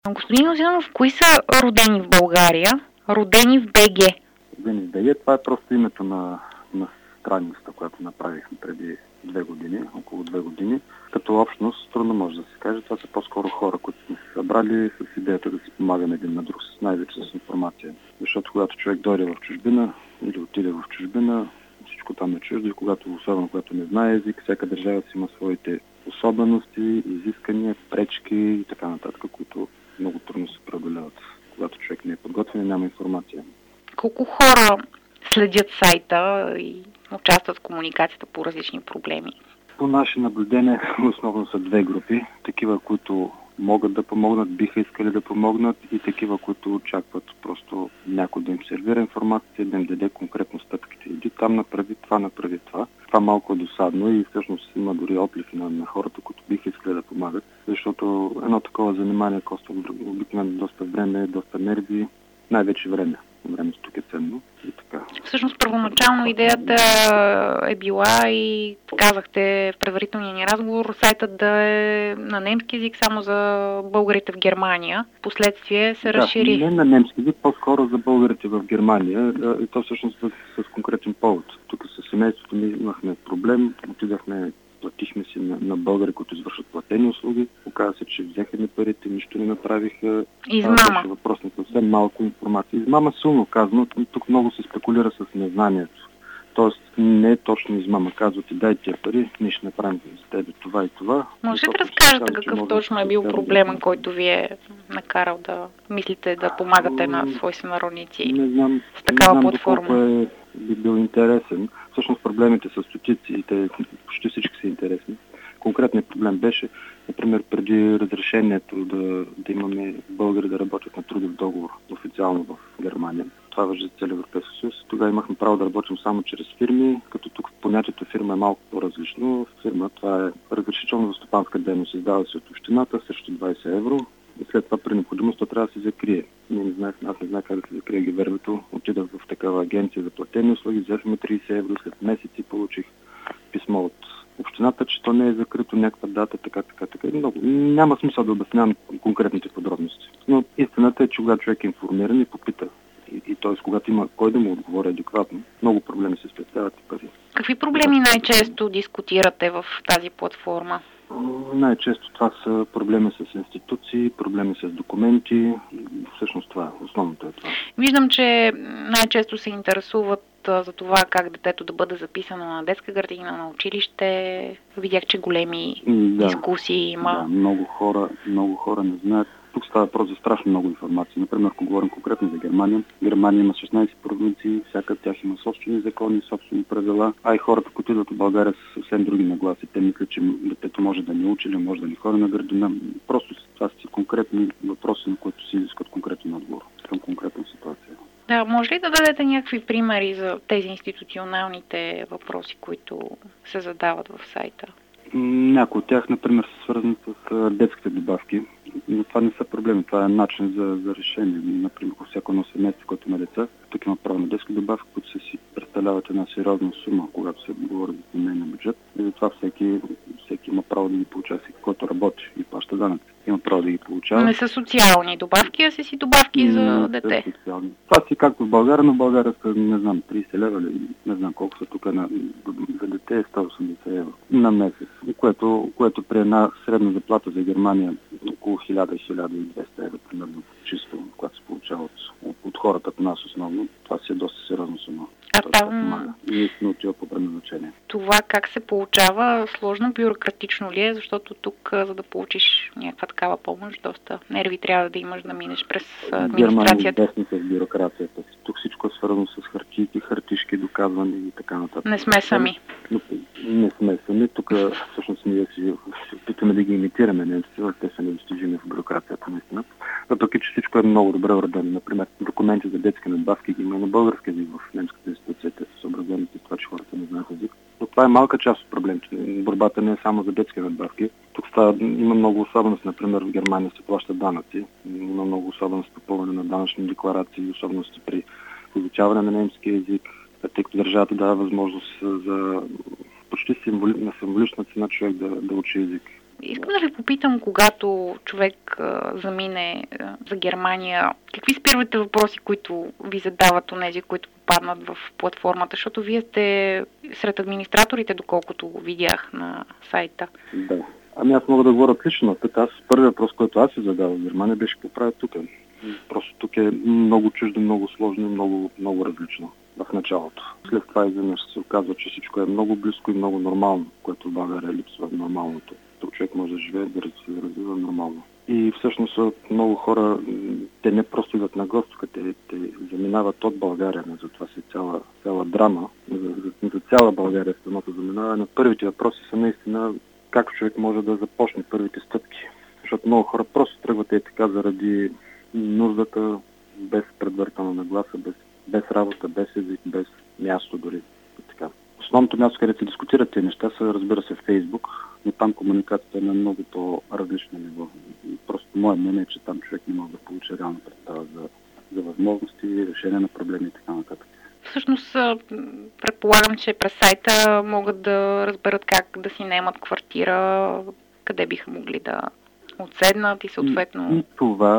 Господин Озинов, кои са родени в България? Родени в БГ? Родени в БГ, това е просто името на страницата, която направихме преди 2 години, около 2 години. Като общност, трудно може да се каже, това са по-скоро хора, които сме се събрали с идеята да си помагаме един на друг, най-вече с информация. Защото когато човек дойде в чужбина или отиде в чужбина, всичко там е чуждо и особено когато не знае език, всяка държава си има своите особености, изискания, пречки и така нататък, които много трудно се преодоляват. Когато човек не е подготвен и няма информация. Колко хора следят сайта и участват в комуникацията по различни проблеми? По наше наблюдение основно са 2 групи. Такива, които могат да помогнат, биха искали да помогнат, и такива, които очакват просто някой да им сервира информация, да им даде конкретно стъпките. Иди там, направи това. Това малко е досадно и всъщност има дори отливи на хората, които биха искали да помагат, защото едно такова занимание коства обикновено доста време, доста нерви, най-вече време. Времето тук е ценно и така. Всъщност първоначално идеята е била и казахте в предварителния ни разговор сайтът да е на немски език само за българите в Германия. Последствие се разшири. Не на немски език, по-скоро за българите в Германия и то всъщност с конкретен повод. Тук с семейството ми имахме проблем, платихме си на българи, които извършват платени услуги. Оказа се, че взеха ми парите, нищо не направиха. Измама. Въпрос на съвсем малко информация. Измама силно казано, тук много се спекулира с незнанието. Тоест не е точно измама. Казвате, дай тия пари, ние ще направим за тебе това и това. Може ли да разкажете какъв точно е бил проблема, който ви е накарал да мислите да помагате на свои сънародници с такава платформа? Колко би бил интересен. Всъщност проблемите са стотици и те почти всички са интересни. Конкретният проблем беше, например, преди разрешението да имаме българи да работят на трудов договор официално в Германия. Това важи за целия Европейски съюз. Тогава имахме право да работим само чрез фирми, като тук понятието фирма е малко по-различно. Фирма, това е разрешително за стопанска дейност, издава се от общината срещу 20 евро. И след това при необходимост трябва да се закрие. Аз не знаех как да се закрие гивернето. Отидах в такава агенция за платени услуги, взехме 30 евро, след месеци получих писмо от общината, че то не е закрито някаква дата, така. Много. Няма смисъл да обяснявам конкретните подробности. Но истината е, че когато човек е информиран и попита, и т.е. когато има кой да му отговори адекватно, много проблеми се спестяват и пари. Какви проблеми най-често дискутирате в тази платформа? Най-често това са проблеми с институции, проблеми с документи. Всъщност това е. Основното е това. Виждам, че най-често се интересуват за това как детето да бъде записано на детска градина, на училище. Видях, че големи дискусии има. Да, много хора не знаят. Тук става въпрос за страшно много информация. Например, ако говорим конкретно за Германия. Германия има 16 провинции, всяка от тях има собствени закони, собствени правила, а и хората, които идват от България са съвсем други нагласи. Те мислят, че детето може да не учи или може да не ходи на градина. Просто това са конкретни въпроси, на които се изискват конкретен отговор към конкретна ситуация. Да, може ли да дадете някакви примери за тези институционалните въпроси, които се задават в сайта? Някои от тях, например, са свързани с детските добавки, но това не са проблеми, това е начин за решение. Например, всяко едно семейство, което има деца, тук има право на детски добавки, които си представляват една сериозна сума, когато се говори за семейния бюджет. И затова всеки има право да ги получава, всеки, който работи и плаща данъци. Има право да ги получава. Не са социални добавки, а си добавки за дете. Това си както в България, но в България са, не знам, 30 лева или не знам колко са тук за дете е 180 евро на месец, което при една средна заплата за Германия около 1000-1200 евро, примерно, чисто, когато се получава от хората по нас основно. Това си е доста сериозна сума. И наистина отива по предназначение. Това как се получава? Сложно, бюрократично ли е? Защото тук, за да получиш някаква такава помощ, доста нерви трябва да имаш да минеш през администрацията. Германия е с бюрокрацията. Тук всичко е свързано с хартийки, хартишки, доказване и така нататък. Не сме сами. Не сме сами. Тук всъщност ние се опитваме да ги имитираме немците, те са недостижими в бюрокрацията наистина. Въпреки че всичко е много добре уредено. Например, документи за детски надбавки ги има на български език в немската институция, те са съобразени с това, че хората не знаят език. Но това е малка част от проблемите. Борбата не е само за детски надбавки. Тук има много особености. Например, в Германия се плащат данъци. Има много особености по попълване на данъчни декларации, особености при изучаване на немски език, тъй като държавата дава възможност за почти на символична цена човек да учи език. Искам да ви попитам, когато човек замине за Германия, какви са първите въпроси, които ви задават онези, които попаднат в платформата, защото вие сте сред администраторите, доколкото го видях на сайта. Да. Ами аз мога да говоря отлично. Аз първият въпрос, който аз си задавах в Германия, беше какво правя тук. Просто тук е много чуждо, много сложно и много различно в началото. След това изведнъж се оказва, че всичко е много близко и много нормално, което в България липсва нормалното. Тук човек може да живее, да се развива нормално. И всъщност много хора, те не просто идват на гостка, те заминават от България, но затова си цяла драма. За цяла България самото заминава. Първите въпроси са наистина как човек може да започне първите стъпки. Защото много хора просто тръгват така заради нуждата, без предварителна нагласа, без работа, без език, без място дори. Така. Основното място, където се дискутират тези неща, са, разбира се, в Фейсбук, но там комуникацията е на много по-различно ниво. Просто мое мнение е, че там човек не може да получи реална представа за възможности, решение на проблеми и така нататък. Всъщност, предполагам, че през сайта могат да разберат как да си наемат квартира, къде биха могли да отседнат и съответно... И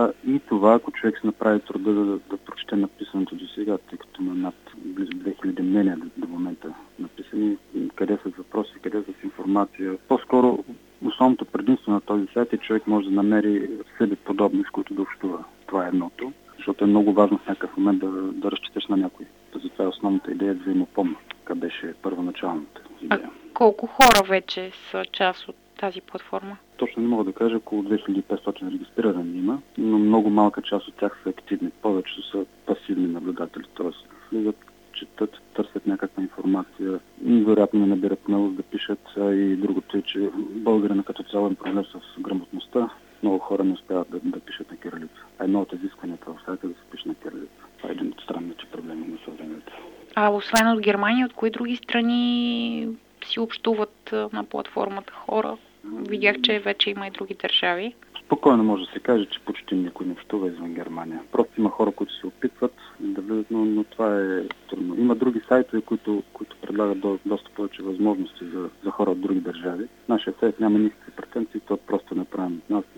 това, ако човек се направи труда да прочете написаното до сега, тъй като има над близо 2000 мнения до момента написани, къде са въпроси, къде са информация. По-скоро основното предимство на този сайт е, човек може да намери в себе подобни, с които да общува. Това е едното, защото е много важно в някакъв момент да разчиташ на някой. Затова е основната идея взаимопомощ. Така беше първоначалната идея. А колко хора вече са част от тази платформа? Точно не мога да кажа, около 2500 регистрирани има, но много малка част от тях са активни. Повечето са пасивни наблюдатели, т.е. влизат, четат, търсят някаква информация и вероятно не набират смелост да пишат. И другото е, че българина като цяло е проблем с грамотността. Много хора не успяват да пишат на кирилица. А едно от изискванията в сайта е да се пише на кирилица. Това е един от странните проблеми на съвременето. А освен от Германия, от кои други страни си общуват на платформата хора? Видях, че вече има и други държави. Спокойно може да се каже, че почти никой не общува извън Германия. Просто има хора, които се опитват да влизат, но това е трудно. Има други сайтове, които предлагат доста повече възможности за хора от други държави. Нашия сайт няма никакви претенции, то просто направим от нас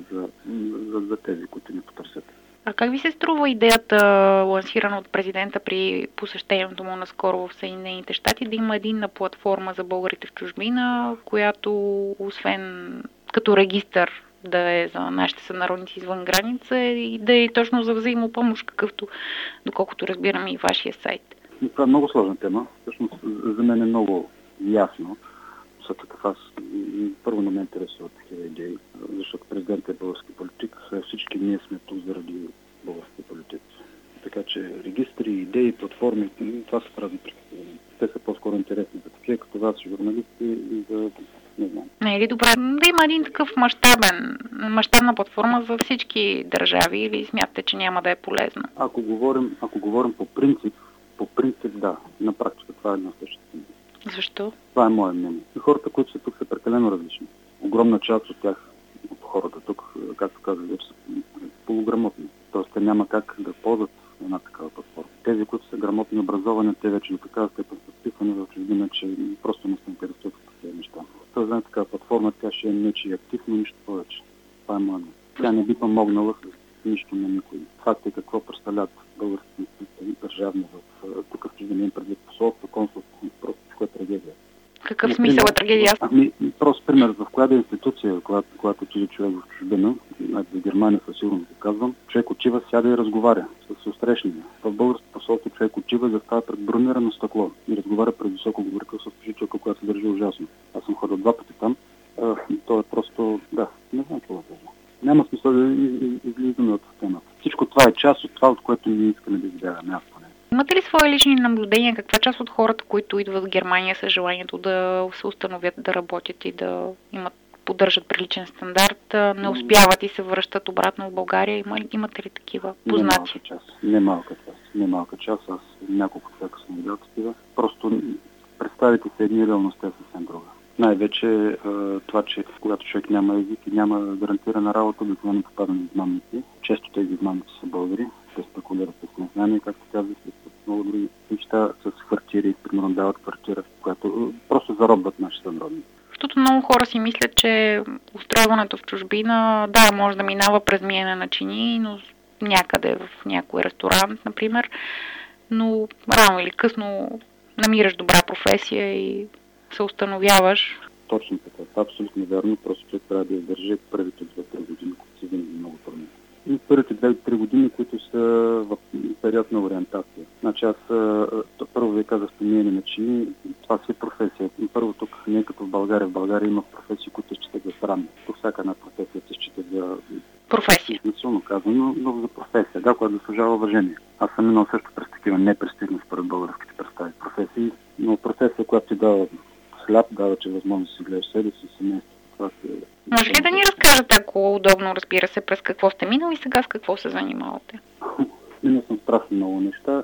за тези, които ни потърсят. А как ви се струва идеята, лансирана от президента при посещението му наскоро в Съединените щати, да има единна платформа за българите в чужбина, която освен като регистър да е за нашите сънародници извън граница и да е точно за взаимопомощ, какъвто, доколкото разбирам, и вашия сайт? Това е много сложна тема. Всъщност за мен е много ясно. Аз първо не ме интересуват такива идеи, защото президентът е български политик, всички ние сме тук заради български политици. Така че регистри, идеи, платформи, това са празни приказки. Те са по-скоро интересни за такива, като вас, журналисти и за... не знам. Не е ли добре да има един такъв мащабна платформа за всички държави или смятате, че няма да е полезно? Ако говорим по принцип да. На практика това е една същата. Защо? Това е мое мнение. И хората, които са тук, са прекалено различни. Огромна част от тях, от хората тук, както казах, вече са полуграмотни. Тоест, те няма как да ползват една такава платформа. Тези, които са грамотни, образовани, те вече до такава степен са вписани в чужбина, че просто не се интересуват от тези неща. Тоест, една такава платформа, тя ще е нечи актив, но нищо повече. Това е мое мнение. Тя не би помогнала с нищо на никой. Факт е какво представляват българските институции държавни тук в чужбина, предвид посолство, консулство, просто всичко е трагедия. Какъв смисъл е трагедия? Просто пример, в коя да институция, когато отиде човек в чужбина, за Германия със сигурност го казвам, човек отива, сяда и разговаря с устрещния. В българското посолство човек отива и застава пред бронирано стъкло и разговаря пред високоговорителство с служителка, която се държи ужасно. Аз съм ходил 2 пъти там. То е просто, не знам какво да кажа. Няма смисъл да излизаме от темата. Всичко това е част от това, от което ние искаме да избягаме. Имате ли свои лични наблюдения? Каква част от хората, които идват в Германия с желанието да се установят, да работят и да поддържат приличен стандарт, не успяват и се връщат обратно в България? Имате ли такива познати? Немалка част. Аз няколко човека съм видял такива. Просто представите се едни, реалността е съвсем друга. Най-вече това, че когато човек няма език и няма гарантирана работа, обикновено попадат измамници. Често тези измамници са българи. Те спекулират с незнание, както казах, и с много други неща, с квартири, примерно дават квартира, която просто заробват нашите сънародници. Защото много хора си мислят, че устройването пътуването в чужбина, да, може да минава през миене на чини, но някъде в някой ресторант, например, но рано или късно намираш добра професия и се установяваш. Точно така. Това е абсолютно вярно. Просто човек трябва да издържи първите 2-3 години, които са винаги много трудни. И първите 2-3 години, които са в период на ориентация. Значи аз първо ви казах спомнение на чини, това си е професия. Първо тук не е като в България. В България има професии, които се считат за срамни. Тук всяка една професия се счита за професия. Национално казано, но за професия, да, която заслужава уважение. Аз съм минал също през такива непрестижни според българските представи професии, но професия, която ти дава хляб, дава, че възможност да си гледаш себе си, семейство. Може ли да ни разкажете, ако удобно, разбира се, през какво сте минали и сега с какво се занимавате? Минал съм страшно много неща.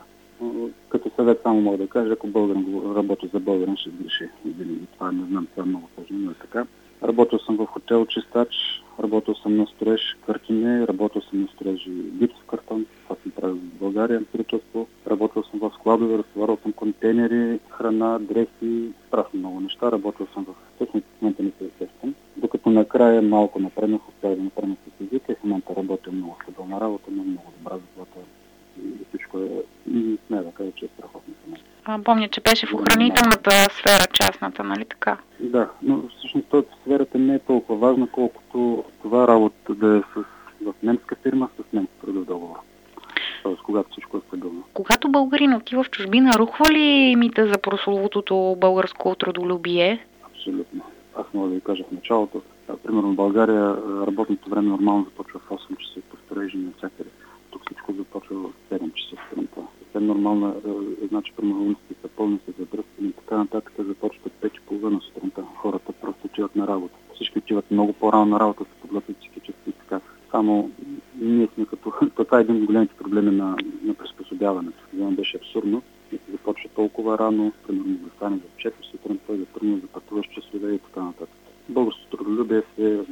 Като съвет само мога да кажа, ако българин работи за българин, ще сгреши. Това не знам, това е много сложно, но е така. Работил съм в хотел чистач, работил съм на строеж картине, работил съм на строеж гипсов картон, това съм правил в България, строителство. Работил съм в складове, разтоварвал съм контейнери, храна, дрехи, страшно много неща. Работил съм в техните, в момента не се усещам. Докато накрая малко напреднах, успях да напреднах с езика и в момента работя много стабилна работа, но много добра заплата. И всичко е, и смея да кажа, че е страхотно за мен. Помня, че беше в охранителната сфера, частната, нали така? Да, но всъщност сферата не е толкова важна, колкото това работа да е в немска фирма с немски трудов договор. Тоест, когато всичко е стабилно. Когато българин отива в чужбина, рухва ли мита за прословутото българско трудолюбие? Абсолютно. Аз мога да ви кажа в началото. Примерно в България работното време нормално започва в 8 часа по строежи навсякъде. Тук всичко започва в 7 часа сутринта. Съвсем нормално значи, примерно улиците са пълни, се задръстени и така нататък, започват от 5:30 сутринта. Хората просто отиват на работа. Всички отиват много по-рано на работа, се подготвят психически и така. Само ние сме като... Това е един от големите проблеми на приспособяването. За мен беше абсурдно. И се започва толкова рано, примерно да стане за 4 сутринта, да тръгне, да пътуваш часове и така нататък. Българското трудолюбие се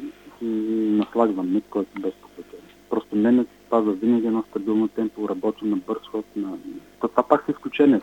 наслагва мит, който без посветен. Просто немец пазва винаги едно стабилно темпо, работи на бърз ход. Това пак са изключения.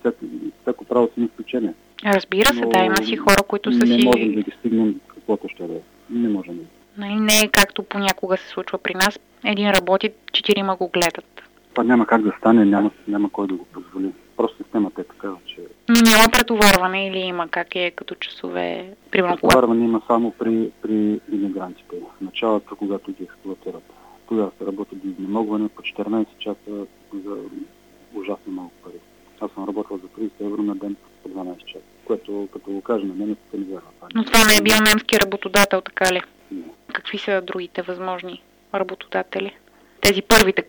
Всяко право си на изключение. Разбира се, да, има си хора, които са си... Не можем да ги стигнем каквото ще да е. Не можем да. Не е както понякога се случва при нас. Един работи, 4 го гледат. Това няма как да стане, няма кой да го позволи. Просто системата е такава, че... Но няма претоварване или има как е като часове? Претоварване има само при имигрантите. В началото, когато ги експлоатират. Тогава се работи до изнемогване по 14 часа за ужасно много пари. Аз съм работил за 30 евро на ден по 12 часа, което като го кажа на мен се не вярва. Но това не е бил немски работодател, така ли? Не. Какви са другите възможни работодатели? Тези първите,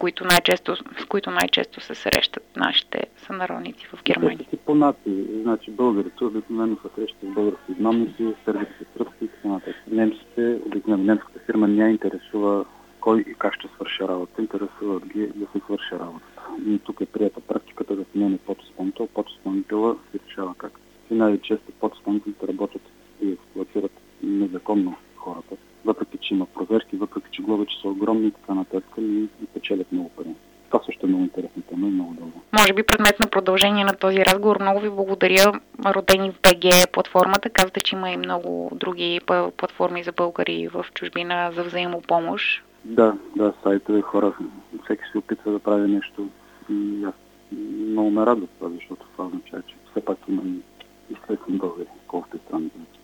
с които най-често се срещат нашите сънародници в Германия. Те са си по нации. Значи българите обикновено се срещат с български измамници, сърбите, сръбски и така нататък. Немците, обикновено немската фирма не интересува кой и как ще свърши работа. Интересуват ги да се свърши работата. И тук е прията практиката да се наеме подизпълнител. Подизпълнителът се решава как. И най-често подизпълнителите работят и експлоатират незаконно хората. Въпреки, че има проверки, въпреки, че глобите са огромни и така нататък и печелят много пари. Това също е много интересно тема и много дълго. Може би предмет на продължение на този разговор. Много ви благодаря. Родени в БГ платформата. Казвате, че има и много други платформи за българи в чужбина за взаимопомощ. Да, сайтове, хора. Всеки се опитва да прави нещо и аз много ме радва това, защото това означава, че все пак има и изследвам българи, колкото е странно.